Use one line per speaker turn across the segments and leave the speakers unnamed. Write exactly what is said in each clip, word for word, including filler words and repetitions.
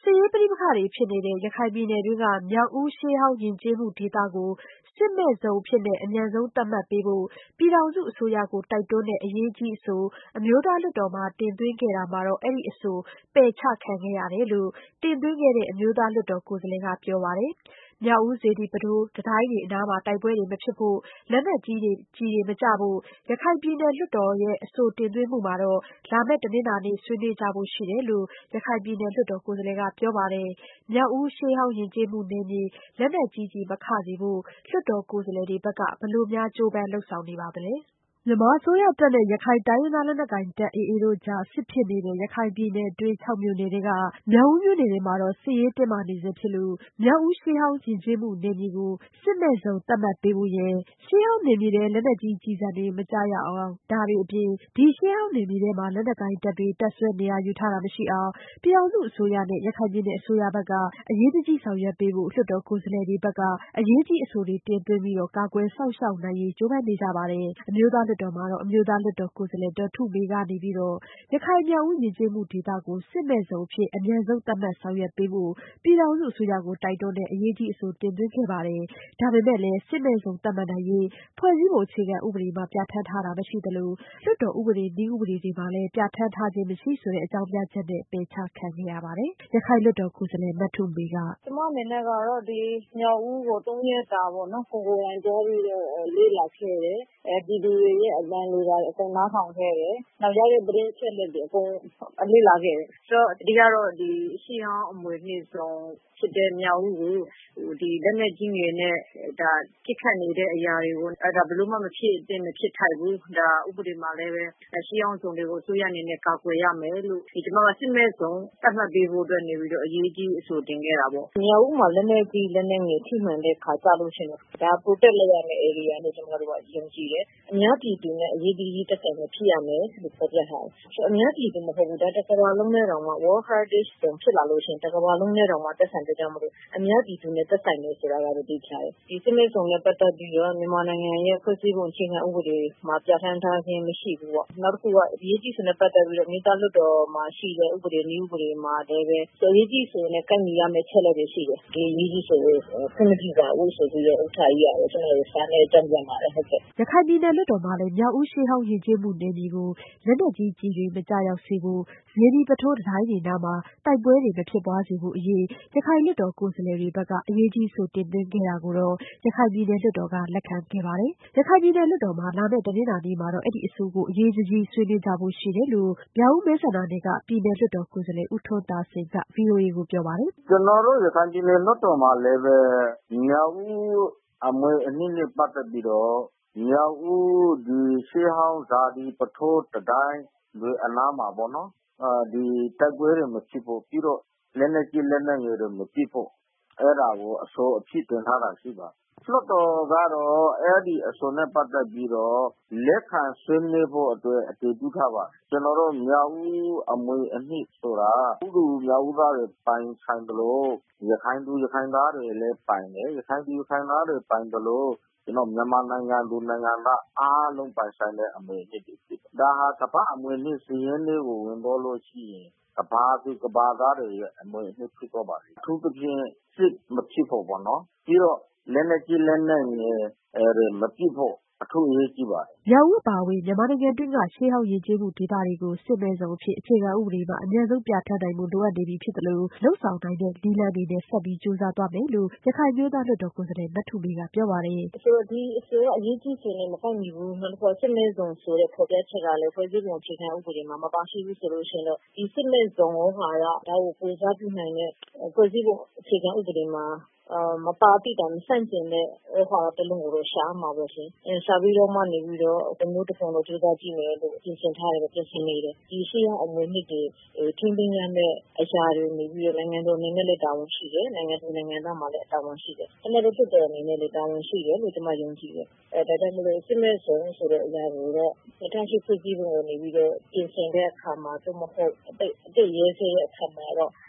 စစ်ရေးပဋိပက္ခတွေဖြစ်နေတဲ့ရခိုင်ပြည်နယ်တွင်းကမြောက်ဦးရှေးဟောင်းယဉ်ကျေးမှုဒေသကိုစစ်မဲ့ဇုံအဖြစ်အမြန်ဆုံးသတ်မှတ်ပေးဖို့ပြည်ထောင်စုအစိုးရကိုတိုက်တွန်းတဲ့အရေးကြီးအဆိုအမျိုးသားလွှတ်တော်မှာတင်သွင်းခဲ့တာမှာအဲဒီအဆိုပယ်ချခံခဲ့ရတယ်လို့တင်သွင်းခဲ့တဲ့အမျိုးသားလွှတ်တော်ကိုယ်စားလှယ်ကပြောပါတယ်။ မြောက်ဦးစေတီပုထိုးတံတိုင်းတွေအနားမှာတိုက်ပွဲတွေမဖြစ်ဖို့လက်နက်ကြီးတွေကျည်တွေမကျဖို့ရခိုင်ပြည်နယ်လွှတ်တော်ရဲ့အဆိုတင်သွင်းမှုမှာလာမယ့်တနင်္လာနေ့ဆွေးနွေးကြဖို့ရှိတယ်လို့ရခိုင်ပြည်နယ်လွှတ်တော်ကိုယ်စားလှယ်ကပြောပါတယ်။ မြောက်ဦးရှေးဟောင်းယဉ်ကျေးမှုနယ်မြေလက်နက်ကြီးကျည်မခစေဖို့လွှတ်တော်ကိုယ်စားလှယ်တွေဘက်ကဘယ်လိုများကြိုးပမ်းလုပ်ဆောင်နေပါသလဲ။ မြန်မာအစိုးရတပ်နဲ့ရခိုင်တိုင်းရင်းသားလက်နက်ကိုင်တပ် အေအေတို့အကြားစစ်ဖြစ်နေတဲ့ရခိုင်ပြည်နယ်တွင်းခြောက်မြို့နယ်ထဲကမြောက်ဦးမြို့နယ်ထဲမှာစစ်ရေးတင်းမာနေဆဲဖြစ်လို့မြောက်ဦးရှေးဟောင်းယဉ်ကျေးမှုနယ်မြေကိုစစ်မဲ့ဇုံသတ်မှတ်ပေးဖို့ရယ်ရှေးဟောင်းနယ်မြေထဲလက်နက်ကြီးကျည်ဆံတွေမကျရအောင်ဒါတွေအပြင်ဒီရှေးဟောင်းနယ်မြေထဲမှာလက်နက်ကိုင်တပ်တွေတပ်စွဲနေရာယူထားတာမရှိအောင်ပြည်ထောင်စုအစိုးရနဲ့ရခိုင်ပြည်နယ်အစိုးရဘက်ကအရေးတကြီးဆောင်ရွက်ပေးဖို့လွှတ်တော်ကိုယ်စားလှယ်တွေဘက်က အရေးကြီးအဆိုတွေတင်သွင်းပြီးကာကွယ်စောင့်ရှောက်နိုင်ရေးကြိုးပမ်းနေကြပါတယ်။ အမျိုးသားလွှတ်တော်မှာတော့အမျိုးသားလွှတ်တော်ကိုယ်စားလှယ်ဒေါ်ထုမေကနေပြီးတော့ရခိုင်မြောက်ဦးယဉ်ကျေးမှုဒေသကိုစစ်မဲ့ဇုံအဖြစ်အမြန်ဆုံးသတ်မှတ်ဆောင်ရွက်ပေးဖို့ပြည်ထောင်စုအစိုးရကိုတိုက်တွန်းတဲ့အရေးကြီးအဆိုတင်သွင်းခဲ့ပါတယ်။ ဒါပေမဲ့လည်းစစ်မဲ့ဇုံသတ်မှတ်နိုင်ရေးဖွဲ့စည်းပုံအခြေခံဥပဒေမှာပြဌာန်းထားတာမရှိသလိုလွှတ်တော်ဥပဒေနည်းဥပဒေတွေမှာလည်းပြဌာန်းထားခြင်းမရှိဆိုတဲ့အကြောင်းပြချက်နဲ့ပယ်ချခံခဲ့ရပါတယ်။ ရခိုင်လွှတ်တော်ကိုယ်စားလှယ်မထုမေက
ကျမအနေနဲ့ကတော့ဒီမြောက်ဦးကိုသုံးရက်တာပေါ့နော်ကိုယ်ကိုယ်တိုင်သွားပြီးတော့လေ့လာခဲ့တယ်။ပြည်သူတွေရဲ့အသံတွေပါအကုန်နားထောင်ခဲ့တယ်။နောက်ရတဲ့သတင်းအချက်အလက်တွေအကုန်လေ့လာခဲ့တယ်။ဆိုတော့အဓိကတော့ဒီရှေးဟောင်းအမွေအနှစ်ဇုံဖြစ်တဲ့မြောက်ဦးကိုဒီလက်နက်ကြီးငယ်နဲ့ဒါပစ်ခတ်နေတဲ့အရာတွေကိုအဲဒါဘယ်လို့မှမဖြစ်အသင့်မဖြစ်ထိုက်ဘူး။ဒါဥပဒေမှာလည်းပဲရှေးဟောင်းဇုံတွေကိုအစိုးရအနေနဲ့ကာကွယ်ရမယ်လို့ဒီကျမကစစ်မဲ့ဇုံသတ်မှတ်ပေးဖို့အတွက်နေပြီးတော့အရေးကြီးအဆိုတင်ခဲ့တာပေါ့။မြောက်ဦးမှာလက်နက်ကြီးလက်နက်ငယ်ထိမှန်တဲ့ခါကြလို့ရှိရင်ဒါ protect လုပ်ရမယ့် area လို့ကျမတို့ကယုံကြည်တယ်။အများပြည်သူနဲ့အရေးတကြီးတက်ဆိုင်မှုဖြစ်ရမယ်လို့ဖော်ပြထားတယ်။ဆိုအများပြည်သူမဟုတ်ဘူးဒါတစ်ကမ္ဘာလုံးနဲ့တောင်မှ World Heritage ဇုံဖြစ်လာလို့ရှိရင်တစ်ကမ္ဘာလုံးနဲ့တောင်မှတက်ဆိုင်တဲ့ကြောင့်မလို့အများပြည်သူနဲ့တက်ဆိုင်တယ်ဆိုတာကတော့သိချတယ်။ဒီစစ်မဲ့ဇုံနဲ့ပတ်သက်ပြီးတော့မြန်မာနိုင်ငံရဲ့ဖွဲ့စည်းပုံအခြေခံဥပဒေမှာပြဌာန်းထားခြင်းမရှိဘူးပေါ့။နောက်တစ်ခုကအရေးကြီးဆိုတဲ့ပတ်သက်ပြီးတော့မြေသားလွှတ်တော်မှာရှိတဲ့ဥပဒေနည်းဥပဒေမှာလည်းပဲအရေးကြီးဆိုရင်ကိုက်ညီရမယ့်ချက်လက်တွေရှိတယ်။ဒီအရေးကြီးဆိုရင်ခွင့်မပြုပါဘူးဆိုပြီးတော့ဥထာကြီးရတယ်ကျွန်တော်တို့စာနဲ့ကြံ့ကြံ့ပါတယ်ဟုတ်ကဲ့
ရခိုင်ပြည်နယ်လွှတ်တော်မှာလည်းမြောက်ဦးရှေးဟောင်းယဉ်ကျေးမှုနယ်မြေကိုလက်နက်ကြီးကျည်တွေမကျရောက်စေဖို့စေတီပုထိုးတံတိုင်းတွေနားမှာတိုက်ပွဲတွေမဖြစ်ပွားစေဖို့အရေးရခိုင်လွှတ်တော်ကိုယ်စားလှယ်တွေဘက်ကအရေးကြီးအဆိုတင်သွင်းခဲ့တာကိုတော့ရခိုင်ပြည်နယ်လွှတ်တော်ကလက်ခံခဲ့ပါတယ်။ ရခိုင်ပြည်နယ်လွှတ်တော်မှာလာမယ့်တနင်္လာနေ့မှာတော့အဲဒီအဆိုကိုအရေးတကြီးဆွေးနွေးကြဖို့ရှိတယ်လို့မြောက်ဦးမဲဆန္ဒနယ်ကပြည်နယ်လွှတ်တော်ကိုယ်စားလှယ်ဦးထွန်းသာစိန်က ဗွီအိုအေကိုပြောပါတယ်
။ကျွန်တော်တို့ရခိုင်ပြည်နယ်လွှတ်တော်မှာလည်းပဲမြောက်ဦးအမွေအနှစ်နဲ့ပတ်သက်ပြီးတော့မြောက်ဦးဒီရှေးဟောင်းဇာတိပုထိုးတံတိုင်းတွေအနားမှာပေါ့နော်ဒီတိုက်ပွဲတွေမဖြစ်ဖို့ပြီးတော့လက်နက်ကြီးလက်နက်ငယ်တွေမပစ်ဖို့အဲ့ဒါကိုအဆိုအဖြစ်တင်ထားတာရှိပါတယ်။လွှတ်တော်ကတော့အဲ့ဒီအဆိုနဲ့ပတ်သက်ပြီးတော့လက်ခံဆွေးနွေးဖို့အတွက်အတည်ပြုထားပါတယ်။ကျွန်တော်တို့မြောက်ဦးအမွေအနှစ်ဆိုတာဥတူမြောက်ဦးသားတွေပိုင်ဆိုင်တယ်လို့ရခိုင်သူရခိုင်သားတွေလည်းပိုင်တယ်။ရခိုင်သူရခိုင်သားတွေပိုင်တယ်လို့ကျွန်တော်မြန်မာနိုင်ငံသူနိုင်ငံသားအားလုံးပိုင်ဆိုင်တဲ့အမွေအနှစ်တွေဖြစ်တယ်။ဒါဟာကမ္ဘာအမွေအနှစ်စာရင်းလေးကိုဝင်ပေါ်လို့ရှိရင်ကမ္ဘာသူကမ္ဘာသားတွေရဲ့အမွေအနှစ်ဖြစ်သွားပါလိမ့်။အထူးသဖြင့်စစ်မဖြစ်ဖို့ပေါ့နော်။ပြီးတော့လက်နက်ကြီးလက်နက်ငယ်တွေမပစ်ဖို့အထူးအရေးကြီးပါတယ်
။မြောက်ဦးအပါအဝင်မြန်မာနိုင်ငံတွင်းကရှေးဟောင်းယဉ်ကျေးမှုဒေသတွေကိုစစ်မဲ့ဇုံအဖြစ်အခြေခံဥပဒေမှာအမြန်ဆုံးပြဌာန်းနိုင်ဖို့လိုအပ်နေပြီဖြစ်သလိုလုပ်ဆောင်နိုင်တဲ့နည်းလမ်းတွေနဲ့ဆက်ပြီးကြိုးစားသွားမယ်လို့ရခိုင်အမျိုးသားလွှတ်တော်ကိုယ်စားလှယ်မထုမေကပြောပါတယ်
။ဆိုတော့ဒီအဆိုကအရေးကြီးဆိုရင်မကိုက်ညီဘူးနောက်တစ်ခါစစ်မဲ့ဇုံဆိုတဲ့ဖော်ပြချက်ကလည်းဖွဲ့စည်းပုံအခြေခံဥပဒေမှာမပါရှိဘူးဆိုလို့ရှိရင်တော့ဒီစစ်မဲ့ဇုံဟောဟာရဒါကိုကိုစားပြုနိုင်တဲ့ဖွဲ့စည်းပုံအခြေခံဥပဒေမှာအာမပါတိတာမဆန့်ကျင်တဲ့ဟောတလုံးကိုတော့ရှားမှာပဲရှင်။အဲရှားပြီးတော့မှနေပြီးတော့တမျိုးတစ်ပုံတော့ကြိုးစားကြည့်မယ်လို့ပြင်ဆင်ထားတယ်ပြင်ဆင်နေတယ်။ဒီရှေးအောင်အမွေနှစ်တွေထင်းထင်းရတဲ့အရာတွေနေပြီးတော့နိုင်ငံတော်အနေနဲ့လည်းတာဝန်ရှိတယ်။နိုင်ငံသူနိုင်ငံသားမှာလည်းတာဝန်ရှိတယ်။ကျွန်တော်တို့ဖြစ်တဲ့အနေနဲ့လည်းတာဝန်ရှိတယ်လို့ကျွန်မယုံကြည်တယ်။အဲဒါကြောင့်မလို့စစ်မဲ့ဇုံဆိုတဲ့အရာကိုတော့၂၀၀၈ဖွဲ့စည်းပုံကိုနေပြီးတော့ပြင်ဆင်တဲ့အခါမှာသို့မဟုတ်အတိတ်အတိတ်ရေးဆွဲတဲ့အခါမှာတော့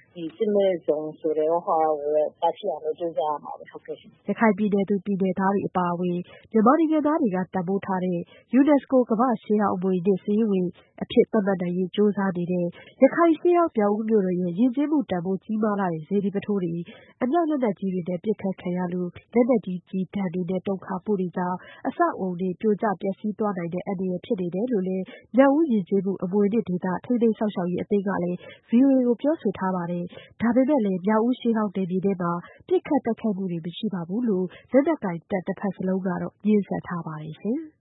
ဒီစစ်မဲ့ဇုံဆိုတဲ့ဟာကိုတာရှိအောင်လို့ကြိုးစားရမှာပဲဟုတ်ကဲ့ရှင်
ရခိုင်ပြည်နယ်သူပြည်နယ်သားတွေအပါအဝင်မြန်မာနိုင်ငံသားတွေကတန်ဖိုးထားတဲ့ UNESCO ကမ္ဘာ့ရှေးဟောင်းအမွေအနှစ်စာရင်းဝင်အဖြစ်သတ်မှတ်နိုင်ရေးကြိုးစားနေတဲ့ရခိုင်ရှေးဟောင်းမြောက်ဦးမြို့တော်ရဲ့ယဉ်ကျေးမှုတန်ဖိုးကြီးမားလှတဲ့စေတီပုထိုးတွေအမြောက်လက်နက်ကြီးတွေနဲ့ပစ်ခတ်ခံရလို့လက်နက်ကြီးကျည်ဒဏ်တွေနဲ့တုန်ခါမှုတွေကြောင့်အဆောက်အအုံတွေပြိုကျပျက်စီးသွားနိုင်တဲ့အန္တရာယ်ဖြစ်နေတယ်လို့လည်းမြောက်ဦးယဉ်ကျေးမှုအမွေအနှစ်ဒေသထိန်းသိမ်းစောင့်ရှောက်ရေးအသင်းကလည်း ဗွီအိုအေကိုပြောဆိုထားပါတယ်။ဒါပေမဲ့လည်းမြောက်ဦးရှေးဟောင်းနယ်မြေထဲမှာပစ်ခတ်တိုက်ခိုက်မှုတွေမရှိပါဘူးလို့လက်နက်ကိုင်တပ်နှစ်ဖက်စလုံးကတော့ငြင်းဆန်ထားပါတယ်ရှင်။